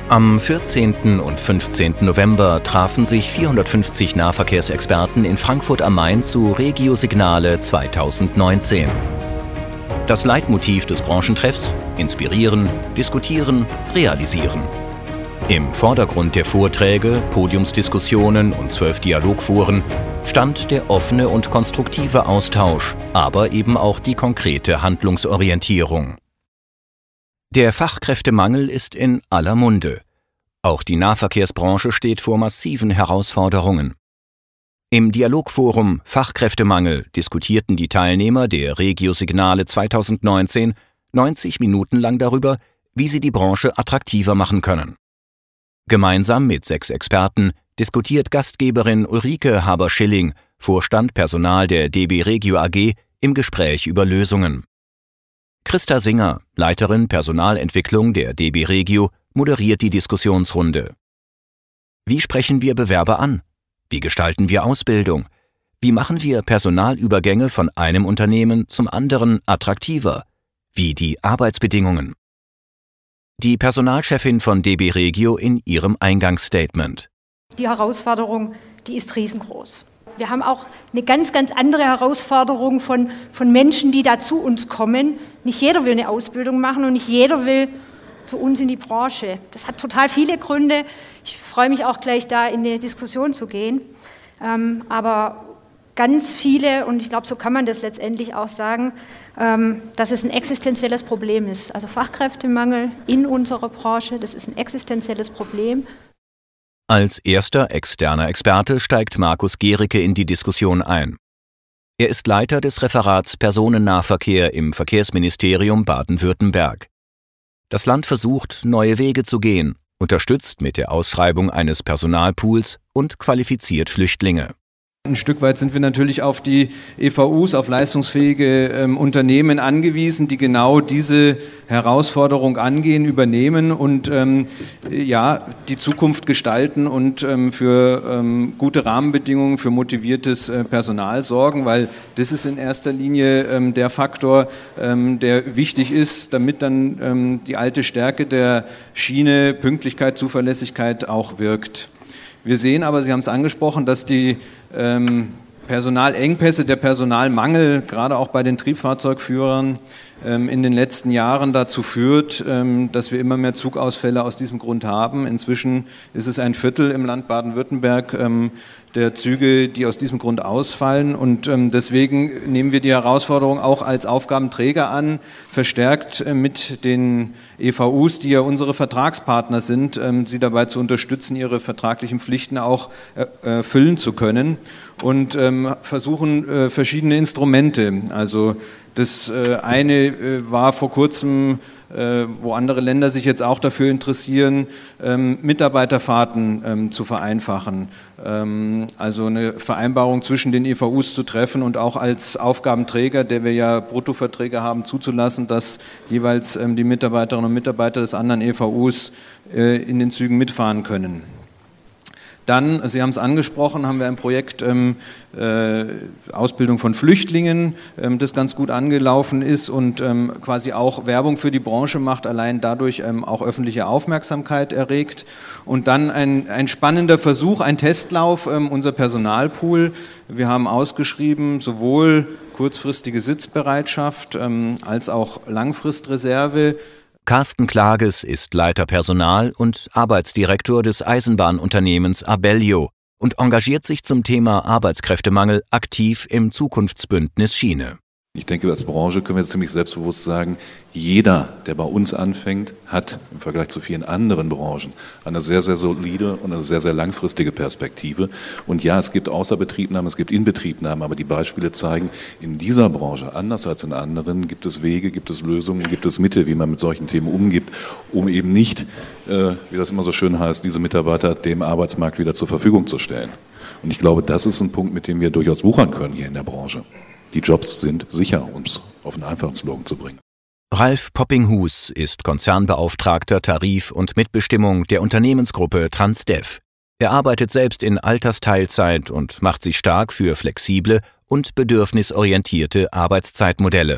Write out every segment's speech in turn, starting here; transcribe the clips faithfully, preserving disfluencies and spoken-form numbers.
Am vierzehnten und fünfzehnten November trafen sich vierhundertfünfzig Nahverkehrsexperten in Frankfurt am Main zu Regio Signale zweitausendneunzehn. Das Leitmotiv des Branchentreffs: Inspirieren, diskutieren, realisieren. Im Vordergrund der Vorträge, Podiumsdiskussionen und zwölf Dialogforen stand der offene und konstruktive Austausch, aber eben auch die konkrete Handlungsorientierung. Der Fachkräftemangel ist in aller Munde. Auch die Nahverkehrsbranche steht vor massiven Herausforderungen. Im Dialogforum Fachkräftemangel diskutierten die Teilnehmer der Regio Signale zweitausendneunzehn neunzig Minuten lang darüber, wie sie die Branche attraktiver machen können. Gemeinsam mit sechs Experten diskutiert Gastgeberin Ulrike Haber-Schilling, Vorstand Personal der D B Regio A G, im Gespräch über Lösungen. Christa Singer, Leiterin Personalentwicklung der D B Regio, moderiert die Diskussionsrunde. Wie sprechen wir Bewerber an? Wie gestalten wir Ausbildung? Wie machen wir Personalübergänge von einem Unternehmen zum anderen attraktiver? Wie die Arbeitsbedingungen? Die Personalchefin von D B Regio in ihrem Eingangsstatement. Die Herausforderung, die ist riesengroß. Wir haben auch eine ganz, ganz andere Herausforderung von, von Menschen, die da zu uns kommen. Nicht jeder will eine Ausbildung machen und nicht jeder will zu uns in die Branche. Das hat total viele Gründe. Ich freue mich auch gleich, da in eine Diskussion zu gehen. Ähm, aber ganz viele, und ich glaube, so kann man das letztendlich auch sagen, ähm, dass es ein existenzielles Problem ist. Also Fachkräftemangel in unserer Branche, das ist ein existenzielles Problem. Als erster externer Experte steigt Markus Gericke in die Diskussion ein. Er ist Leiter des Referats Personennahverkehr im Verkehrsministerium Baden-Württemberg. Das Land versucht, neue Wege zu gehen, unterstützt mit der Ausschreibung eines Personalpools und qualifiziert Flüchtlinge. Ein Stück weit sind wir natürlich auf die E V Us, auf leistungsfähige ähm, Unternehmen angewiesen, die genau diese Herausforderung angehen, übernehmen und ähm, ja, die Zukunft gestalten und ähm, für ähm, gute Rahmenbedingungen, für motiviertes äh, Personal sorgen, weil das ist in erster Linie ähm, der Faktor, ähm, der wichtig ist, damit dann ähm, die alte Stärke der Schiene, Pünktlichkeit, Zuverlässigkeit auch wirkt. Wir sehen aber, Sie haben es angesprochen, dass die ähm, Personalengpässe, der Personalmangel, gerade auch bei den Triebfahrzeugführern, ähm, in den letzten Jahren dazu führt, ähm, dass wir immer mehr Zugausfälle aus diesem Grund haben. Inzwischen ist es ein Viertel im Land Baden-Württemberg ähm, der Züge, die aus diesem Grund ausfallen. Und ähm, deswegen nehmen wir die Herausforderung auch als Aufgabenträger an, verstärkt äh, mit den E V Us, die ja unsere Vertragspartner sind, ähm, sie dabei zu unterstützen, ihre vertraglichen Pflichten auch äh, erfüllen zu können. Und ähm, versuchen äh, verschiedene Instrumente. Also das äh, eine äh, war vor kurzem, äh, wo andere Länder sich jetzt auch dafür interessieren, ähm, Mitarbeiterfahrten ähm, zu vereinfachen. Ähm, also eine Vereinbarung zwischen den E V Us zu treffen und auch als Aufgabenträger, der wir ja Bruttoverträge haben, zuzulassen, dass jeweils ähm, die Mitarbeiterinnen und Mitarbeiter des anderen E V Us äh, in den Zügen mitfahren können. Dann, Sie haben es angesprochen, haben wir ein Projekt ähm, äh, Ausbildung von Flüchtlingen, ähm, das ganz gut angelaufen ist und ähm, quasi auch Werbung für die Branche macht, allein dadurch ähm, auch öffentliche Aufmerksamkeit erregt. Und dann ein, ein spannender Versuch, ein Testlauf, ähm, unser Personalpool. Wir haben ausgeschrieben, sowohl kurzfristige Sitzbereitschaft ähm, als auch Langfristreserve. Carsten Klages ist Leiter Personal und Arbeitsdirektor des Eisenbahnunternehmens Abellio und engagiert sich zum Thema Arbeitskräftemangel aktiv im Zukunftsbündnis Schiene. Ich denke, als Branche können wir jetzt ziemlich selbstbewusst sagen, jeder, der bei uns anfängt, hat im Vergleich zu vielen anderen Branchen eine sehr, sehr solide und eine sehr, sehr langfristige Perspektive. Und ja, es gibt Außerbetriebnahmen, es gibt Inbetriebnahmen, aber die Beispiele zeigen, in dieser Branche, anders als in anderen, gibt es Wege, gibt es Lösungen, gibt es Mittel, wie man mit solchen Themen umgeht, um eben nicht, äh, wie das immer so schön heißt, diese Mitarbeiter dem Arbeitsmarkt wieder zur Verfügung zu stellen. Und ich glaube, das ist ein Punkt, mit dem wir durchaus wuchern können hier in der Branche. Die Jobs sind sicher, um es auf einen einfachen Slogan zu bringen. Ralf Poppinghus ist Konzernbeauftragter Tarif und Mitbestimmung der Unternehmensgruppe Transdev. Er arbeitet selbst in Altersteilzeit und macht sich stark für flexible und bedürfnisorientierte Arbeitszeitmodelle.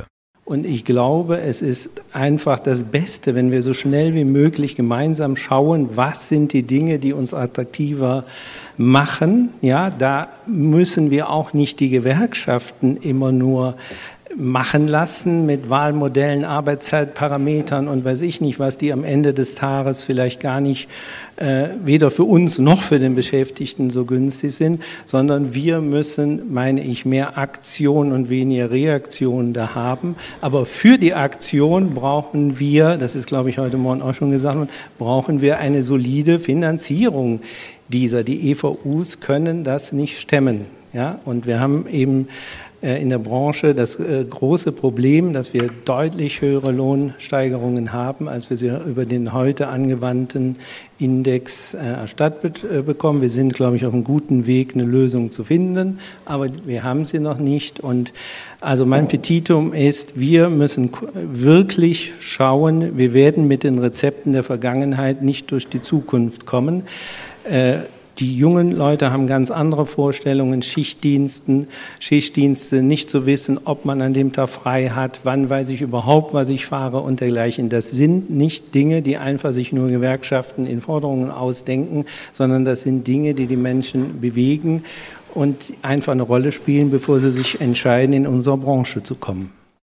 Und ich glaube, es ist einfach das Beste, wenn wir so schnell wie möglich gemeinsam schauen, was sind die Dinge, die uns attraktiver machen. Ja, da müssen wir auch nicht die Gewerkschaften immer nur machen lassen mit Wahlmodellen, Arbeitszeitparametern und weiß ich nicht, was die am Ende des Tages vielleicht gar nicht äh, weder für uns noch für den Beschäftigten so günstig sind, sondern wir müssen, meine ich, mehr Aktion und weniger Reaktion da haben. Aber für die Aktion brauchen wir, das ist, glaube ich, heute Morgen auch schon gesagt worden, brauchen wir eine solide Finanzierung dieser. Die E V Us können das nicht stemmen. Ja? Und wir haben eben in der Branche das äh, große Problem, dass wir deutlich höhere Lohnsteigerungen haben, als wir sie über den heute angewandten Index äh, erstattet äh, bekommen. Wir sind, glaube ich, auf einem guten Weg, eine Lösung zu finden, aber wir haben sie noch nicht. Und also mein Petitum ist, wir müssen wirklich schauen, wir werden mit den Rezepten der Vergangenheit nicht durch die Zukunft kommen. Äh, Die jungen Leute haben ganz andere Vorstellungen, Schichtdiensten, Schichtdienste, nicht zu wissen, ob man an dem Tag frei hat, wann weiß ich überhaupt, was ich fahre und dergleichen. Das sind nicht Dinge, die einfach sich nur Gewerkschaften in Forderungen ausdenken, sondern das sind Dinge, die die Menschen bewegen und einfach eine Rolle spielen, bevor sie sich entscheiden, in unsere Branche zu kommen.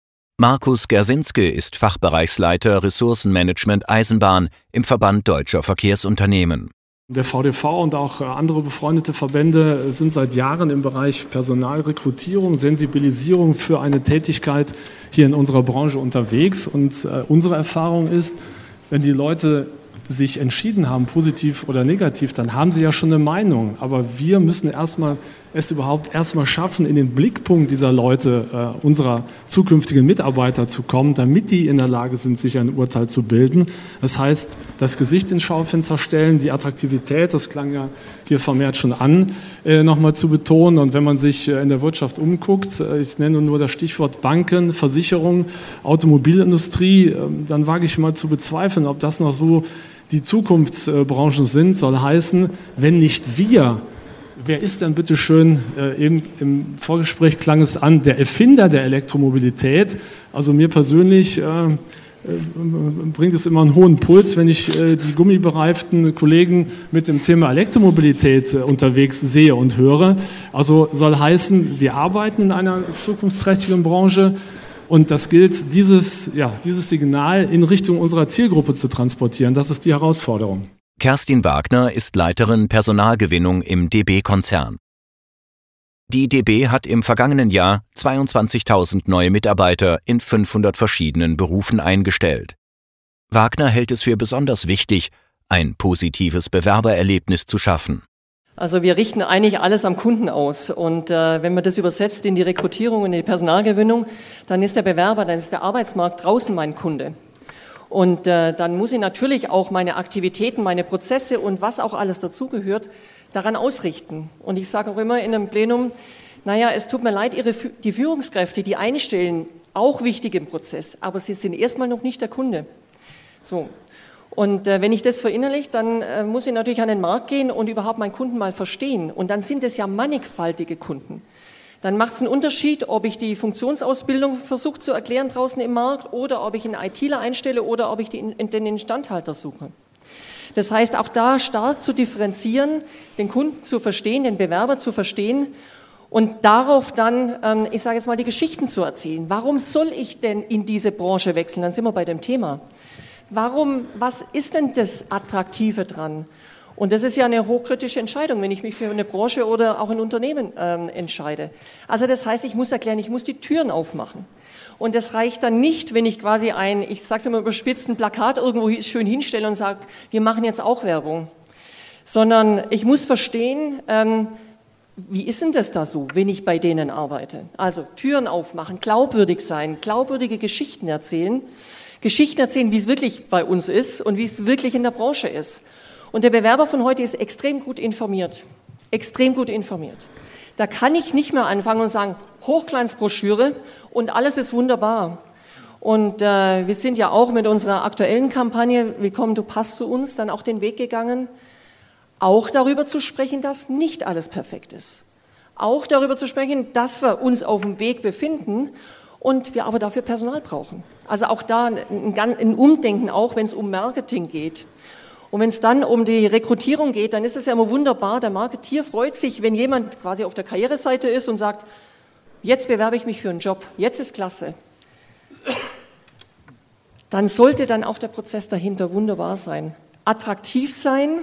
Markus Gersinske ist Fachbereichsleiter Ressourcenmanagement Eisenbahn im Verband Deutscher Verkehrsunternehmen. Der V D V und auch andere befreundete Verbände sind seit Jahren im Bereich Personalrekrutierung, Sensibilisierung für eine Tätigkeit hier in unserer Branche unterwegs. Und unsere Erfahrung ist, wenn die Leute sich entschieden haben, positiv oder negativ, dann haben sie ja schon eine Meinung. Aber wir müssen erstmal es überhaupt erstmal schaffen, in den Blickpunkt dieser Leute, äh, unserer zukünftigen Mitarbeiter zu kommen, damit die in der Lage sind, sich ein Urteil zu bilden. Das heißt, das Gesicht ins Schaufenster stellen, die Attraktivität, das klang ja hier vermehrt schon an, äh, nochmal zu betonen. Und wenn man sich äh, in der Wirtschaft umguckt, äh, ich nenne nur das Stichwort Banken, Versicherung, Automobilindustrie, äh, dann wage ich mal zu bezweifeln, ob das noch so die Zukunftsbranchen sind, soll heißen, wenn nicht wir, wer ist denn bitte schön, äh, eben im Vorgespräch klang es an, der Erfinder der Elektromobilität. Also mir persönlich äh, äh, bringt es immer einen hohen Puls, wenn ich äh, die gummibereiften Kollegen mit dem Thema Elektromobilität äh, unterwegs sehe und höre. Also soll heißen, wir arbeiten in einer zukunftsträchtigen Branche. Und das gilt, dieses, ja, dieses Signal in Richtung unserer Zielgruppe zu transportieren. Das ist die Herausforderung. Kerstin Wagner ist Leiterin Personalgewinnung im D B-Konzern. Die D B hat im vergangenen Jahr zweiundzwanzigtausend neue Mitarbeiter in fünfhundert verschiedenen Berufen eingestellt. Wagner hält es für besonders wichtig, ein positives Bewerbererlebnis zu schaffen. Also wir richten eigentlich alles am Kunden aus und äh, wenn man das übersetzt in die Rekrutierung und in die Personalgewinnung, dann ist der Bewerber, dann ist der Arbeitsmarkt draußen mein Kunde. Und äh, dann muss ich natürlich auch meine Aktivitäten, meine Prozesse und was auch alles dazugehört, daran ausrichten. Und ich sage auch immer in einem Plenum, naja, es tut mir leid, Ihre, die Führungskräfte, die einstellen, auch wichtig im Prozess, aber sie sind erstmal noch nicht der Kunde. So. Und äh, wenn ich das verinnerliche, dann äh, muss ich natürlich an den Markt gehen und überhaupt meinen Kunden mal verstehen. Und dann sind es ja mannigfaltige Kunden. Dann macht es einen Unterschied, ob ich die Funktionsausbildung versuche zu erklären draußen im Markt oder ob ich einen ITler einstelle oder ob ich die, den Instandhalter suche. Das heißt, auch da stark zu differenzieren, den Kunden zu verstehen, den Bewerber zu verstehen und darauf dann, ähm, ich sage jetzt mal, die Geschichten zu erzählen. Warum soll ich denn in diese Branche wechseln? Dann sind wir bei dem Thema. Warum, was ist denn das Attraktive dran? Und das ist ja eine hochkritische Entscheidung, wenn ich mich für eine Branche oder auch ein Unternehmen ähm, entscheide. Also das heißt, ich muss erklären, ich muss die Türen aufmachen. Und das reicht dann nicht, wenn ich quasi ein, ich sage es immer überspitzt, ein Plakat irgendwo schön hinstelle und sage, wir machen jetzt auch Werbung. Sondern ich muss verstehen, ähm, wie ist denn das da so, wenn ich bei denen arbeite? Also Türen aufmachen, glaubwürdig sein, glaubwürdige Geschichten erzählen. Geschichten erzählen, wie es wirklich bei uns ist und wie es wirklich in der Branche ist. Und der Bewerber von heute ist extrem gut informiert. Extrem gut informiert. Da kann ich nicht mehr anfangen und sagen, Hochglanzbroschüre und alles ist wunderbar. Und äh, wir sind ja auch mit unserer aktuellen Kampagne, Willkommen, du passt zu uns, dann auch den Weg gegangen, auch darüber zu sprechen, dass nicht alles perfekt ist. Auch darüber zu sprechen, dass wir uns auf dem Weg befinden und wir aber dafür Personal brauchen. Also auch da ein, ein Umdenken, auch wenn es um Marketing geht. Und wenn es dann um die Rekrutierung geht, dann ist es ja immer wunderbar, der Marketier freut sich, wenn jemand quasi auf der Karriereseite ist und sagt, jetzt bewerbe ich mich für einen Job, jetzt ist klasse. Dann sollte dann auch der Prozess dahinter wunderbar sein, attraktiv sein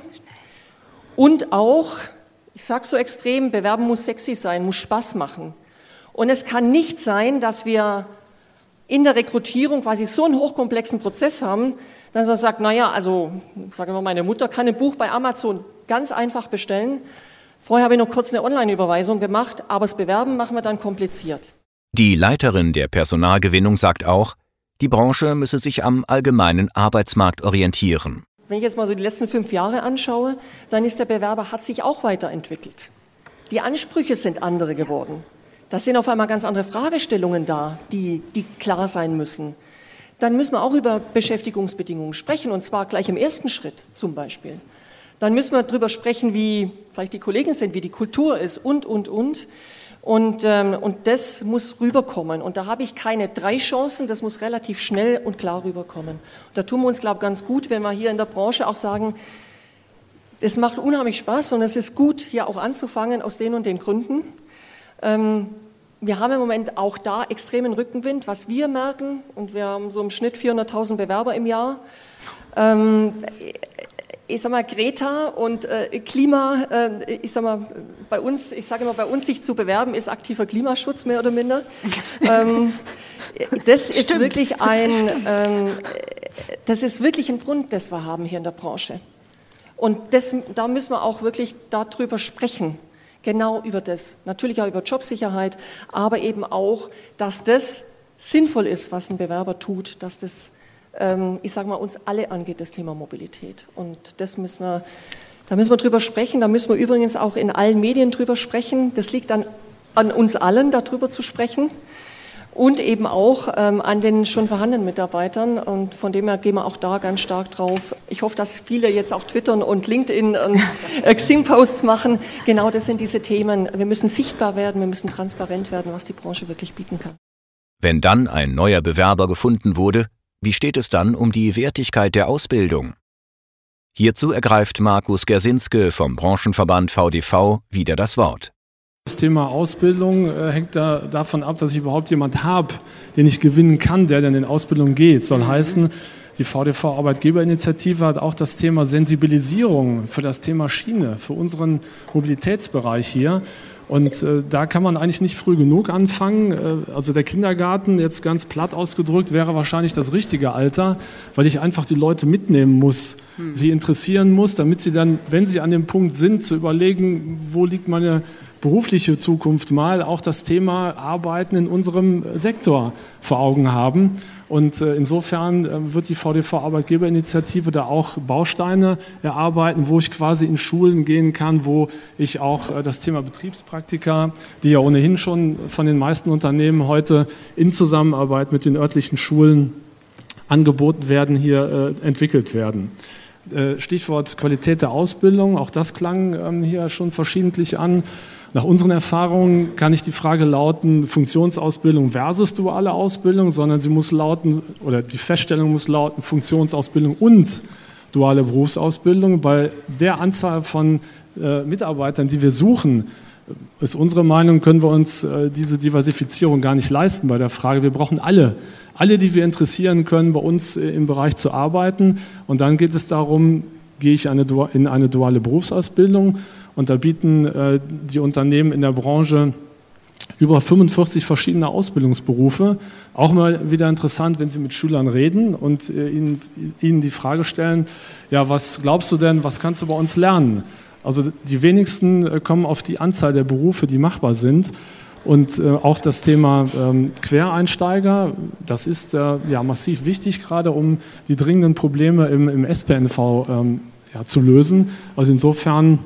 und auch, ich sage so extrem, bewerben muss sexy sein, muss Spaß machen. Und es kann nicht sein, dass wir in der Rekrutierung quasi so einen hochkomplexen Prozess haben, dass man sagt, naja, also, sagen wir mal, meine Mutter kann ein Buch bei Amazon ganz einfach bestellen. Vorher habe ich noch kurz eine Online-Überweisung gemacht, aber das Bewerben machen wir dann kompliziert. Die Leiterin der Personalgewinnung sagt auch, die Branche müsse sich am allgemeinen Arbeitsmarkt orientieren. Wenn ich jetzt mal so die letzten fünf Jahre anschaue, dann ist der Bewerber, hat sich auch weiterentwickelt. Die Ansprüche sind andere geworden. Da sind auf einmal ganz andere Fragestellungen da, die, die klar sein müssen. Dann müssen wir auch über Beschäftigungsbedingungen sprechen, und zwar gleich im ersten Schritt zum Beispiel. Dann müssen wir darüber sprechen, wie vielleicht die Kollegen sind, wie die Kultur ist und, und, und. Und, ähm, und das muss rüberkommen. Und da habe ich keine drei Chancen, das muss relativ schnell und klar rüberkommen. Und da tun wir uns, glaube ich, ganz gut, wenn wir hier in der Branche auch sagen, es macht unheimlich Spaß und es ist gut, hier auch anzufangen aus den und den Gründen. Ähm, wir haben im Moment auch da extremen Rückenwind, was wir merken. Und wir haben so im Schnitt vierhunderttausend Bewerber im Jahr. Ähm, Ich sag mal, Greta und äh, Klima, äh, ich sag mal, bei uns, ich sage immer, bei uns sich zu bewerben, ist aktiver Klimaschutz, mehr oder minder. ähm, das ist Stimmt. wirklich ein, ähm, das ist wirklich ein Grund, das wir haben hier in der Branche. Und das, da müssen wir auch wirklich darüber sprechen, genau über das. Natürlich auch über Jobsicherheit, aber eben auch, dass das sinnvoll ist, was ein Bewerber tut, dass das ich sage mal, uns alle angeht, das Thema Mobilität. Und das müssen wir, da müssen wir drüber sprechen. Da müssen wir übrigens auch in allen Medien drüber sprechen. Das liegt an, an uns allen, darüber zu sprechen. Und eben auch ähm, an den schon vorhandenen Mitarbeitern. Und von dem her gehen wir auch da ganz stark drauf. Ich hoffe, dass viele jetzt auch twittern und LinkedIn und äh, Xing-Posts machen. Genau das sind diese Themen. Wir müssen sichtbar werden, wir müssen transparent werden, was die Branche wirklich bieten kann. Wenn dann ein neuer Bewerber gefunden wurde, wie steht es dann um die Wertigkeit der Ausbildung? Hierzu ergreift Markus Gersinske vom Branchenverband V D V wieder das Wort. Das Thema Ausbildung äh, hängt da, davon ab, dass ich überhaupt jemanden habe, den ich gewinnen kann, der dann in Ausbildung geht. Soll heißen, die V D V-Arbeitgeberinitiative hat auch das Thema Sensibilisierung für das Thema Schiene, für unseren Mobilitätsbereich hier. Und äh, da kann man eigentlich nicht früh genug anfangen. Äh, also der Kindergarten, jetzt ganz platt ausgedrückt, wäre wahrscheinlich das richtige Alter, weil ich einfach die Leute mitnehmen muss, hm. sie interessieren muss, damit sie dann, wenn sie an dem Punkt sind, zu überlegen, wo liegt meine berufliche Zukunft mal, auch das Thema Arbeiten in unserem Sektor vor Augen haben. Und äh, insofern äh, wird die V D V-Arbeitgeberinitiative da auch Bausteine erarbeiten, wo ich quasi in Schulen gehen kann, wo ich auch äh, das Thema Betriebspraktika, die ja ohnehin schon von den meisten Unternehmen heute in Zusammenarbeit mit den örtlichen Schulen angeboten werden, hier äh, entwickelt werden. Äh, Stichwort Qualität der Ausbildung, auch das klang ähm, hier schon verschiedentlich an. Nach unseren Erfahrungen kann nicht die Frage lauten, Funktionsausbildung versus duale Ausbildung, sondern sie muss lauten, oder die Feststellung muss lauten, Funktionsausbildung und duale Berufsausbildung. Bei der Anzahl von äh, Mitarbeitern, die wir suchen, ist unsere Meinung, können wir uns äh, diese Diversifizierung gar nicht leisten bei der Frage. Wir brauchen alle, alle, die wir interessieren können, bei uns äh, im Bereich zu arbeiten. Und dann geht es darum, gehe ich eine, in eine duale Berufsausbildung. Und da bieten äh, die Unternehmen in der Branche über fünfundvierzig verschiedene Ausbildungsberufe. Auch mal wieder interessant, wenn Sie mit Schülern reden und äh, ihnen, ihnen die Frage stellen, ja, was glaubst du denn, was kannst du bei uns lernen? Also die wenigsten äh, kommen auf die Anzahl der Berufe, die machbar sind. Und äh, auch das Thema ähm, Quereinsteiger, das ist äh, ja massiv wichtig, gerade um die dringenden Probleme im, im S P N V ähm, ja, zu lösen. Also insofern,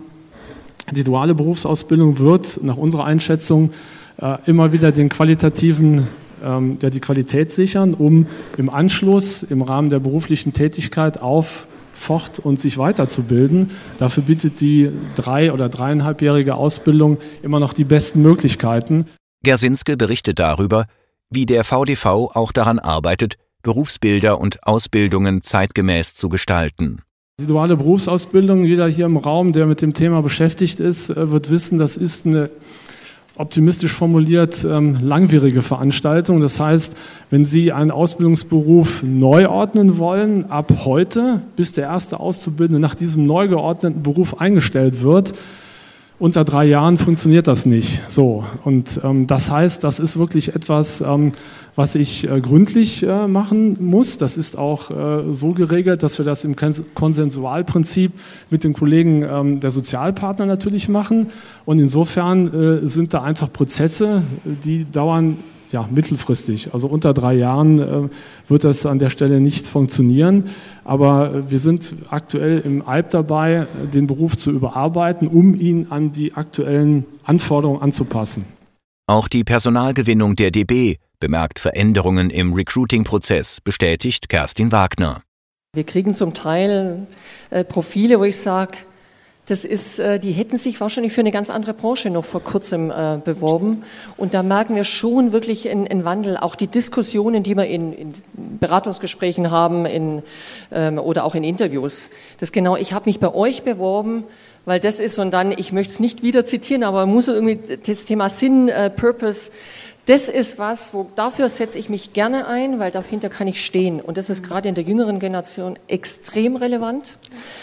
die duale Berufsausbildung wird nach unserer Einschätzung äh, immer wieder den qualitativen, ähm, ja, die Qualität sichern, um im Anschluss im Rahmen der beruflichen Tätigkeit auf, fort und sich weiterzubilden. Dafür bietet die drei- oder dreieinhalbjährige Ausbildung immer noch die besten Möglichkeiten. Gersinske berichtet darüber, wie der V D V auch daran arbeitet, Berufsbilder und Ausbildungen zeitgemäß zu gestalten. Die duale Berufsausbildung, jeder hier im Raum, der mit dem Thema beschäftigt ist, wird wissen, das ist eine optimistisch formuliert ähm, langwierige Veranstaltung. Das heißt, wenn Sie einen Ausbildungsberuf neu ordnen wollen, ab heute, bis der erste Auszubildende nach diesem neu geordneten Beruf eingestellt wird, unter drei Jahren funktioniert das nicht. So, und ähm, das heißt, das ist wirklich etwas, ähm, was ich äh, gründlich äh, machen muss. Das ist auch äh, so geregelt, dass wir das im Konsensualprinzip mit den Kollegen ähm, der Sozialpartner natürlich machen. Und insofern äh, sind da einfach Prozesse, die dauern ja, mittelfristig. Also unter drei Jahren äh, wird das an der Stelle nicht funktionieren. Aber äh, wir sind aktuell im Eib dabei, den Beruf zu überarbeiten, um ihn an die aktuellen Anforderungen anzupassen. Auch die Personalgewinnung der D B bemerkt Veränderungen im Recruiting-Prozess, bestätigt Kerstin Wagner. Wir kriegen zum Teil äh, Profile, wo ich sage, das ist, äh, die hätten sich wahrscheinlich für eine ganz andere Branche noch vor kurzem äh, beworben. Und da merken wir schon wirklich einen Wandel. Auch die Diskussionen, die wir in, in Beratungsgesprächen haben in, ähm, oder auch in Interviews. Das genau, ich habe mich bei euch beworben, weil das ist, und dann, ich möchte es nicht wieder zitieren, aber man muss irgendwie das Thema Sinn, äh, Purpose, das ist was, wo, dafür setze ich mich gerne ein, weil dahinter kann ich stehen. Und das ist gerade in der jüngeren Generation extrem relevant.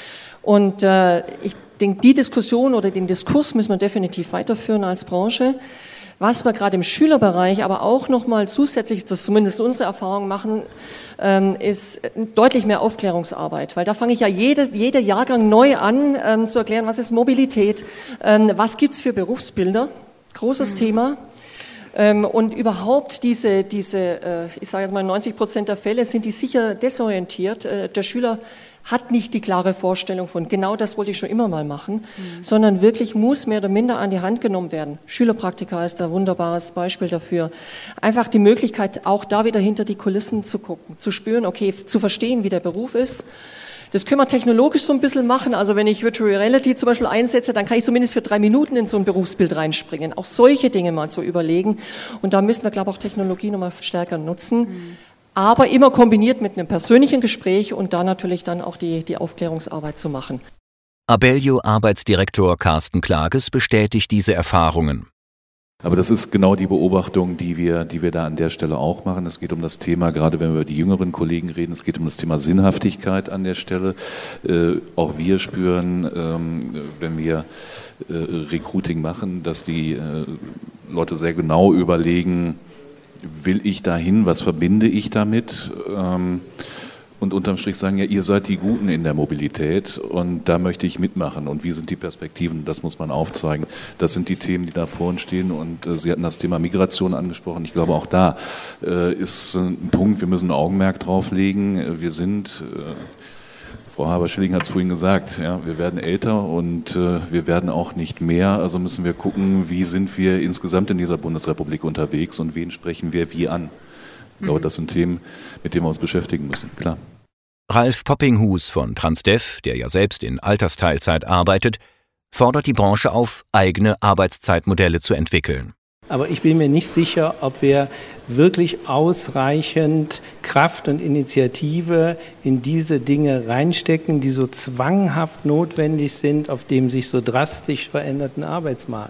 Und äh, ich denke, die Diskussion oder den Diskurs müssen wir definitiv weiterführen als Branche. Was wir gerade im Schülerbereich aber auch nochmal zusätzlich, das ist zumindest unsere Erfahrung machen, ähm, ist deutlich mehr Aufklärungsarbeit. Weil da fange ich ja jede, jeder Jahrgang neu an ähm, zu erklären, was ist Mobilität, ähm, was gibt's für Berufsbilder, großes mhm. Thema. Ähm, und überhaupt diese, diese äh, ich sage jetzt mal neunzig Prozent der Fälle sind die sicher desorientiert. Äh, der Schüler hat nicht die klare Vorstellung von, genau das wollte ich schon immer mal machen, mhm. sondern wirklich muss mehr oder minder an die Hand genommen werden. Schülerpraktika ist ein wunderbares Beispiel dafür. Einfach die Möglichkeit, auch da wieder hinter die Kulissen zu gucken, zu spüren, okay, zu verstehen, wie der Beruf ist. Das können wir technologisch so ein bisschen machen. Also wenn ich Virtual Reality zum Beispiel einsetze, dann kann ich zumindest für drei Minuten in so ein Berufsbild reinspringen. Auch solche Dinge mal zu überlegen. Und da müssen wir, glaube ich, auch Technologie nochmal stärker nutzen. Mhm. Aber immer kombiniert mit einem persönlichen Gespräch und da natürlich dann auch die, die Aufklärungsarbeit zu machen. Abellio-Arbeitsdirektor Carsten Klages bestätigt diese Erfahrungen. Aber das ist genau die Beobachtung, die wir, die wir da an der Stelle auch machen. Es geht um das Thema, gerade wenn wir über die jüngeren Kollegen reden, es geht um das Thema Sinnhaftigkeit an der Stelle. Äh, auch wir spüren, ähm, wenn wir äh, Recruiting machen, dass die äh, Leute sehr genau überlegen, will ich dahin, was verbinde ich damit? Ähm, und unterm Strich sagen ja, ihr seid die Guten in der Mobilität und da möchte ich mitmachen. Und wie sind die Perspektiven? Das muss man aufzeigen. Das sind die Themen, die da vor uns stehen. Und äh, Sie hatten das Thema Migration angesprochen. Ich glaube, auch da äh, ist ein Punkt, wir müssen ein Augenmerk drauf legen. Wir sind, äh, Frau Haber-Schilling hat es vorhin gesagt, ja, wir werden älter und äh, wir werden auch nicht mehr. Also müssen wir gucken, wie sind wir insgesamt in dieser Bundesrepublik unterwegs und wen sprechen wir wie an. Ich glaube, das sind Themen, mit denen wir uns beschäftigen müssen, klar. Ralf Poppinghus von Transdev, der ja selbst in Altersteilzeit arbeitet, fordert die Branche auf, eigene Arbeitszeitmodelle zu entwickeln. Aber ich bin mir nicht sicher, ob wir wirklich ausreichend Kraft und Initiative in diese Dinge reinstecken, die so zwanghaft notwendig sind auf dem sich so drastisch veränderten Arbeitsmarkt.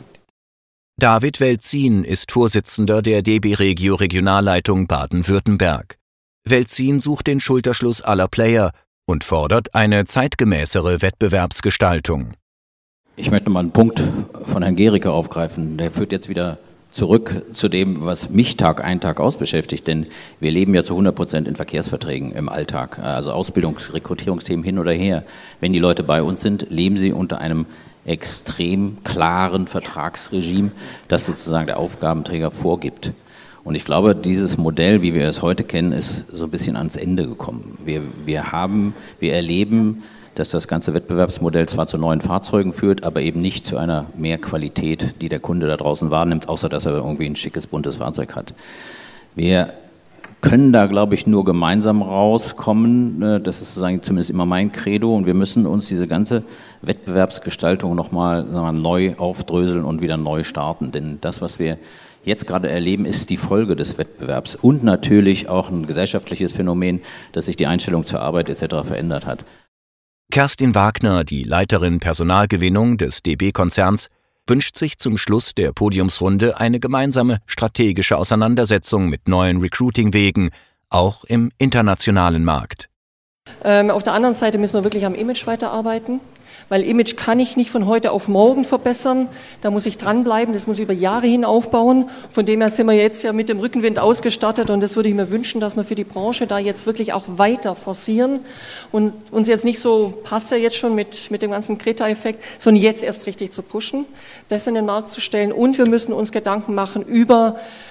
David Welzin ist Vorsitzender der D B Regio Regionalleitung Baden-Württemberg. Welzin sucht den Schulterschluss aller Player und fordert eine zeitgemäßere Wettbewerbsgestaltung. Ich möchte mal einen Punkt von Herrn Gericke aufgreifen. Der führt jetzt wieder zurück zu dem, was mich Tag ein, Tag aus beschäftigt. Denn wir leben ja zu hundert Prozent in Verkehrsverträgen im Alltag. Also Ausbildungs-, Rekrutierungsthemen hin oder her. Wenn die Leute bei uns sind, leben sie unter einem extrem klaren Vertragsregime, das sozusagen der Aufgabenträger vorgibt. Und ich glaube, dieses Modell, wie wir es heute kennen, ist so ein bisschen ans Ende gekommen. Wir, wir haben, wir erleben, dass das ganze Wettbewerbsmodell zwar zu neuen Fahrzeugen führt, aber eben nicht zu einer Mehrqualität, die der Kunde da draußen wahrnimmt, außer dass er irgendwie ein schickes, buntes Fahrzeug hat. Wir können da, glaube ich, nur gemeinsam rauskommen. Das ist sozusagen zumindest immer mein Credo. Und wir müssen uns diese ganze Wettbewerbsgestaltung nochmal neu aufdröseln und wieder neu starten. Denn das, was wir jetzt gerade erleben, ist die Folge des Wettbewerbs und natürlich auch ein gesellschaftliches Phänomen, dass sich die Einstellung zur Arbeit et cetera verändert hat. Kerstin Wagner, die Leiterin Personalgewinnung des D B-Konzerns, wünscht sich zum Schluss der Podiumsrunde eine gemeinsame strategische Auseinandersetzung mit neuen Recruiting-Wegen, auch im internationalen Markt. Ähm, auf der anderen Seite müssen wir wirklich am Image weiterarbeiten, weil Image kann ich nicht von heute auf morgen verbessern. Da muss ich dranbleiben, das muss ich über Jahre hin aufbauen. Von dem her sind wir jetzt ja mit dem Rückenwind ausgestattet und das würde ich mir wünschen, dass wir für die Branche da jetzt wirklich auch weiter forcieren und uns jetzt nicht so, passt ja jetzt schon mit, mit dem ganzen Greta-Effekt, sondern jetzt erst richtig zu pushen, das in den Markt zu stellen und wir müssen uns Gedanken machen über,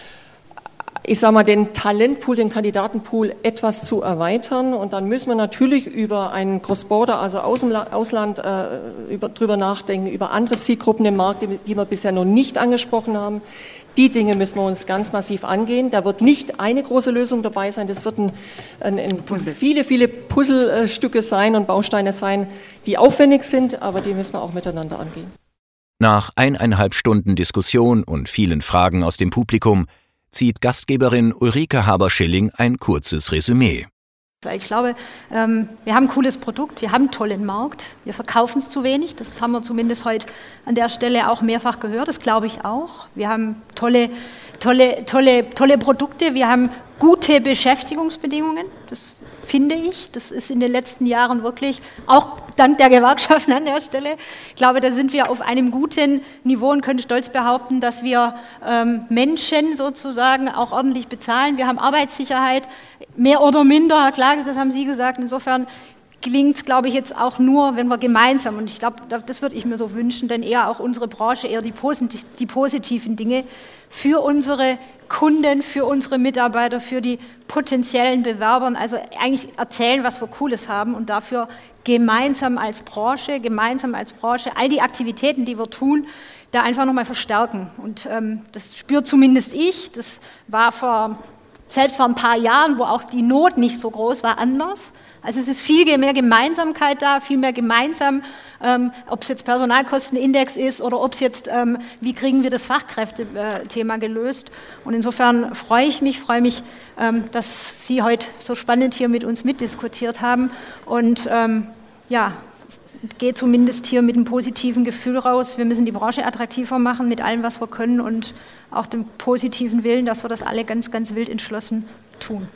ich sage mal, den Talentpool, den Kandidatenpool etwas zu erweitern. Und dann müssen wir natürlich über einen Cross-Border, also Ausland, äh, über, drüber nachdenken, über andere Zielgruppen im Markt, die, die wir bisher noch nicht angesprochen haben. Die Dinge müssen wir uns ganz massiv angehen. Da wird nicht eine große Lösung dabei sein. Das wird ein, ein, ein viele, viele Puzzlestücke sein und Bausteine sein, die aufwendig sind, aber die müssen wir auch miteinander angehen. Nach eineinhalb Stunden Diskussion und vielen Fragen aus dem Publikum zieht Gastgeberin Ulrike Haber-Schilling ein kurzes Resümee. Ich glaube, wir haben ein cooles Produkt, wir haben einen tollen Markt, wir verkaufen es zu wenig, das haben wir zumindest heute an der Stelle auch mehrfach gehört, das glaube ich auch. Wir haben tolle, tolle, tolle, tolle Produkte, wir haben gute Beschäftigungsbedingungen, das finde ich, das ist in den letzten Jahren wirklich, auch dank der Gewerkschaften an der Stelle, ich glaube, da sind wir auf einem guten Niveau und können stolz behaupten, dass wir ähm, Menschen sozusagen auch ordentlich bezahlen. Wir haben Arbeitssicherheit, mehr oder minder, Herr Klages, das haben Sie gesagt, insofern gelingt es, glaube ich, jetzt auch nur, wenn wir gemeinsam, und ich glaube, das würde ich mir so wünschen, denn eher auch unsere Branche, eher die, posit- die positiven Dinge für unsere Kunden, für unsere Mitarbeiter, für die potenziellen Bewerbern, also eigentlich erzählen, was wir Cooles haben und dafür gemeinsam als Branche, gemeinsam als Branche, all die Aktivitäten, die wir tun, da einfach nochmal verstärken. Und ähm, das spürt zumindest ich, das war vor, selbst vor ein paar Jahren, wo auch die Not nicht so groß war, anders. Also es ist viel mehr Gemeinsamkeit da, viel mehr gemeinsam, ähm, ob es jetzt Personalkostenindex ist oder ob es jetzt, ähm, wie kriegen wir das Fachkräftethema gelöst. Und insofern freue ich mich, freue mich, ähm, dass Sie heute so spannend hier mit uns mitdiskutiert haben und ähm, ja, gehe zumindest hier mit einem positiven Gefühl raus. Wir müssen die Branche attraktiver machen mit allem, was wir können und auch dem positiven Willen, dass wir das alle ganz, ganz wild entschlossen tun.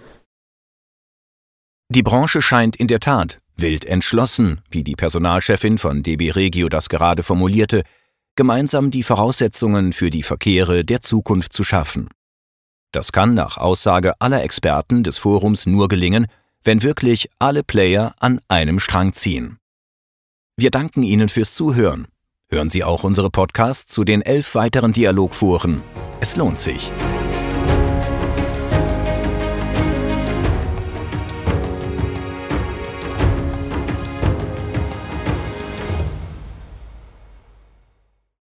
Die Branche scheint in der Tat wild entschlossen, wie die Personalchefin von D B Regio das gerade formulierte, gemeinsam die Voraussetzungen für die Verkehre der Zukunft zu schaffen. Das kann nach Aussage aller Experten des Forums nur gelingen, wenn wirklich alle Player an einem Strang ziehen. Wir danken Ihnen fürs Zuhören. Hören Sie auch unsere Podcasts zu den elf weiteren Dialogforen. Es lohnt sich.